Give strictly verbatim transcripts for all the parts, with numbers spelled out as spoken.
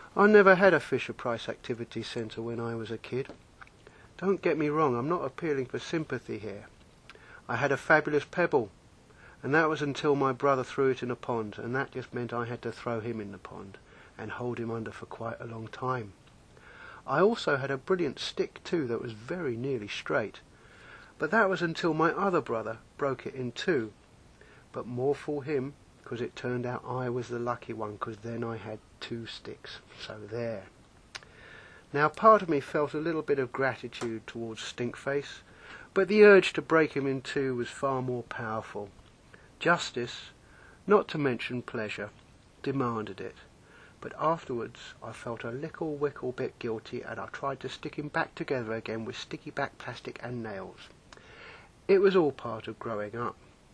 I never had a Fisher-Price activity centre when I was a kid. Don't get me wrong, I'm not appealing for sympathy here. I had a fabulous pebble, and that was until my brother threw it in a pond, and that just meant I had to throw him in the pond and hold him under for quite a long time. I also had a brilliant stick too that was very nearly straight, but that was until my other brother broke it in two. But more for him, because it turned out I was the lucky one, because then I had two sticks. So there. Now part of me felt a little bit of gratitude towards Stinkface, but the urge to break him in two was far more powerful. Justice, not to mention pleasure, demanded it. But afterwards I felt a little wickle bit guilty, and I tried to stick him back together again with sticky back plastic and nails. It was all part of growing up.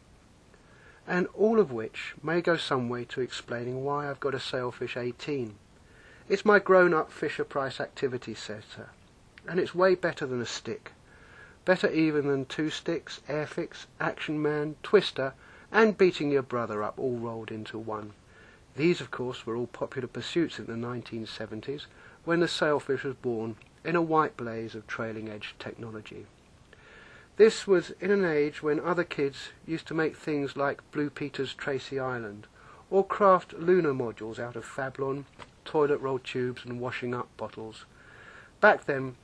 And all of which may go some way to explaining why I've got a Sailfish eighteen. It's my grown-up Fisher-Price activity centre, and it's way better than a stick. Better even than two sticks, Airfix, Action Man, Twister, and beating your brother up all rolled into one. These, of course, were all popular pursuits in the nineteen seventies, when the Sailfish was born in a white blaze of trailing-edge technology. This was in an age when other kids used to make things like Blue Peter's Tracy Island, or craft lunar modules out of Fablon, toilet roll tubes and washing up bottles. Back then,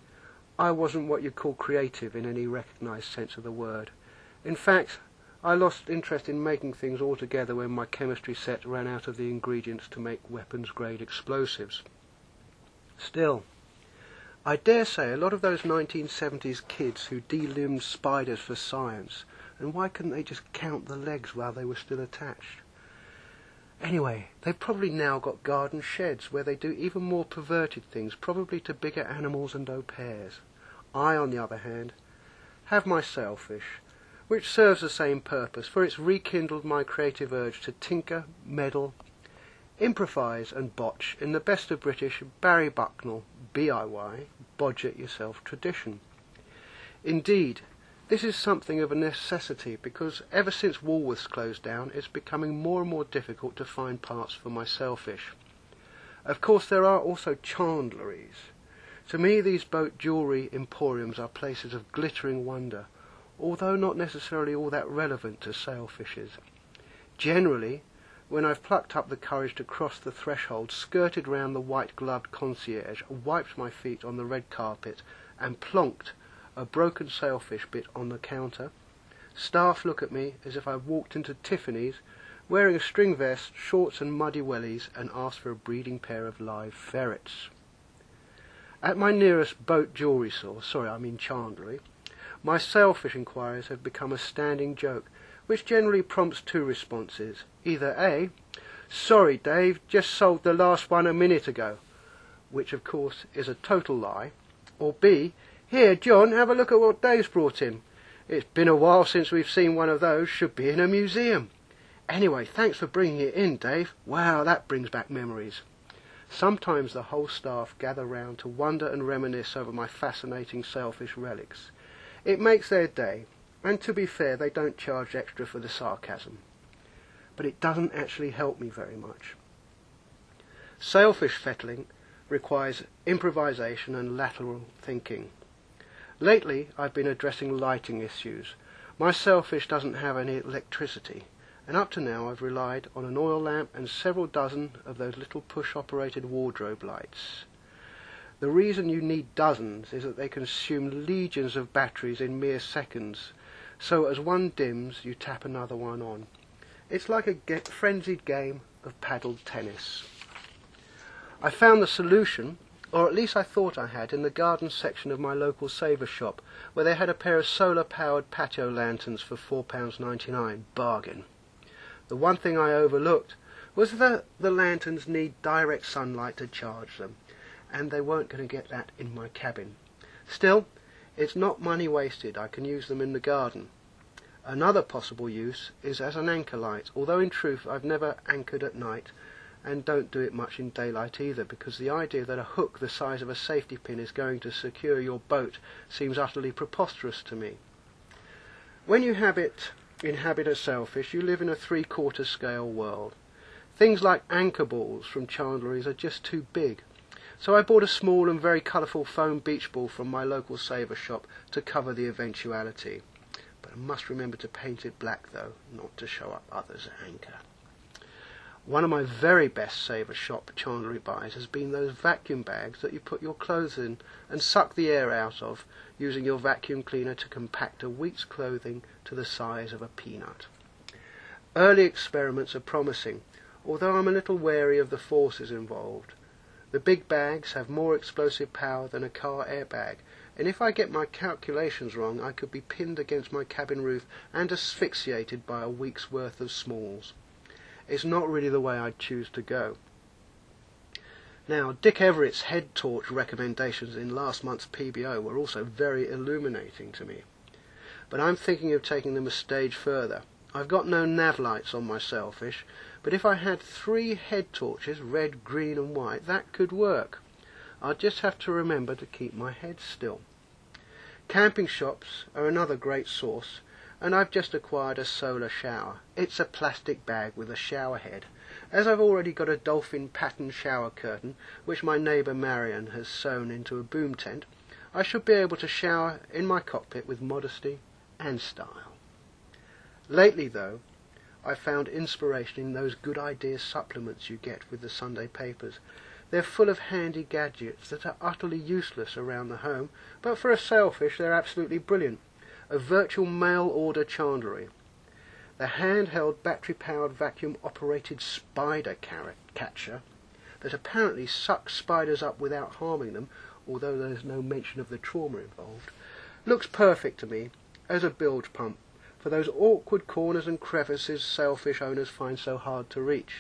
I wasn't what you'd call creative in any recognised sense of the word. In fact, I lost interest in making things altogether when my chemistry set ran out of the ingredients to make weapons-grade explosives. Still, I dare say a lot of those nineteen seventies kids who delimbed spiders for science, and why couldn't they just count the legs while they were still attached? Anyway, they've probably now got garden sheds where they do even more perverted things, probably to bigger animals and au pairs. I, on the other hand, have my Sailfish, which serves the same purpose, for it's rekindled my creative urge to tinker, meddle, improvise and botch in the best of British Barry Bucknell, B I Y, bodge-it-yourself tradition. Indeed, this is something of a necessity, because ever since Woolworths closed down, it's becoming more and more difficult to find parts for my Sailfish. Of course, there are also chandleries. To me, these boat jewellery emporiums are places of glittering wonder, although not necessarily all that relevant to Sailfishes. Generally, when I've plucked up the courage to cross the threshold, skirted round the white-gloved concierge, wiped my feet on the red carpet, and plonked a broken Sailfish bit on the counter, staff look at me as if I walked into Tiffany's, wearing a string vest, shorts and muddy wellies, and asked for a breeding pair of live ferrets. At my nearest boat jewellery store, sorry, I mean chandlery, my Sailfish inquiries have become a standing joke, which generally prompts two responses. Either A, "Sorry Dave, just sold the last one a minute ago," which of course is a total lie, or B, "Here John, have a look at what Dave's brought in. It's been a while since we've seen one of those, should be in a museum. Anyway, thanks for bringing it in, Dave. Wow, that brings back memories." Sometimes the whole staff gather round to wonder and reminisce over my fascinating Sailfish relics. It makes their day, and to be fair, they don't charge extra for the sarcasm. But it doesn't actually help me very much. Sailfish fettling requires improvisation and lateral thinking. Lately, I've been addressing lighting issues. My Sailfish doesn't have any electricity, and up to now I've relied on an oil lamp and several dozen of those little push-operated wardrobe lights. The reason you need dozens is that they consume legions of batteries in mere seconds, so as one dims, you tap another one on. It's like a get frenzied game of paddled tennis. I found the solution, or at least I thought I had, in the garden section of my local Saver shop, where they had a pair of solar-powered patio lanterns for four pounds ninety-nine, bargain. The one thing I overlooked was that the lanterns need direct sunlight to charge them, and they weren't going to get that in my cabin. Still, it's not money wasted. I can use them in the garden. Another possible use is as an anchor light, although in truth I've never anchored at night, and don't do it much in daylight either, because the idea that a hook the size of a safety pin is going to secure your boat seems utterly preposterous to me. When you habit, inhabit a Sailfish, you live in a three-quarter scale world. Things like anchor balls from chandleries are just too big. So I bought a small and very colourful foam beach ball from my local saver shop to cover the eventuality. But I must remember to paint it black though, not to show up others' anchor. One of my very best saver shop chandlery buys has been those vacuum bags that you put your clothes in and suck the air out of, using your vacuum cleaner to compact a week's clothing to the size of a peanut. Early experiments are promising, although I'm a little wary of the forces involved. The big bags have more explosive power than a car airbag, and if I get my calculations wrong, I could be pinned against my cabin roof and asphyxiated by a week's worth of smalls. It's not really the way I'd choose to go. Now, Dick Everett's head torch recommendations in last month's P B O were also very illuminating to me. But I'm thinking of taking them a stage further. I've got no nav lights on my Sailfish, but if I had three head torches, red, green and white, that could work. I'd just have to remember to keep my head still. Camping shops are another great source, and I've just acquired a solar shower. It's a plastic bag with a shower head. As I've already got a dolphin pattern shower curtain, which my neighbour Marion has sewn into a boom tent, I should be able to shower in my cockpit with modesty and style. Lately, though, I've found inspiration in those good idea supplements you get with the Sunday papers. They're full of handy gadgets that are utterly useless around the home, but for a sailfish they're absolutely brilliant. A virtual mail-order chandlery. The handheld battery-powered vacuum-operated spider catcher that apparently sucks spiders up without harming them, although there's no mention of the trauma involved, looks perfect to me as a bilge pump for those awkward corners and crevices sailfish owners find so hard to reach.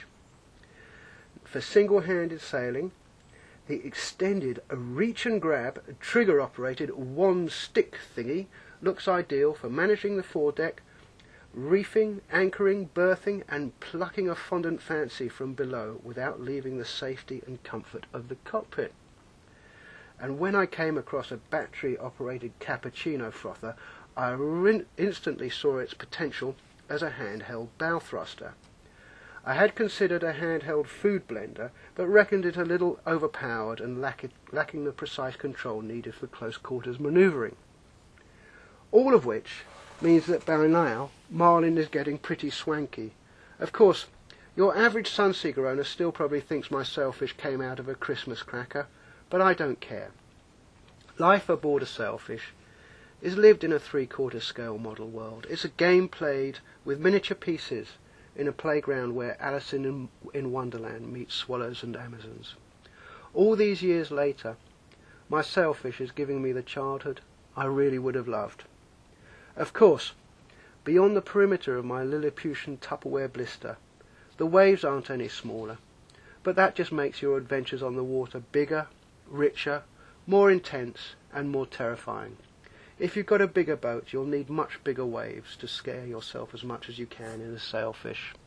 For single-handed sailing, the extended reach and grab trigger operated one stick thingy looks ideal for managing the foredeck, reefing, anchoring, berthing and plucking a fondant fancy from below without leaving the safety and comfort of the cockpit. And when I came across a battery operated cappuccino frother, I instantly saw its potential as a handheld bow thruster. I had considered a handheld food blender, but reckoned it a little overpowered and lack it, lacking the precise control needed for close quarters manoeuvring. All of which means that by now Marlin is getting pretty swanky. Of course, your average Sunseeker owner still probably thinks my sailfish came out of a Christmas cracker, but I don't care. Life aboard a sailfish is lived in a three-quarter scale model world. It's a game played with miniature pieces in a playground where Alice in, in Wonderland meets swallows and Amazons. All these years later, my sailfish is giving me the childhood I really would have loved. Of course, beyond the perimeter of my Lilliputian Tupperware blister, the waves aren't any smaller, but that just makes your adventures on the water bigger, richer, more intense and more terrifying. If you've got a bigger boat, you'll need much bigger waves to scare yourself as much as you can in a sailfish.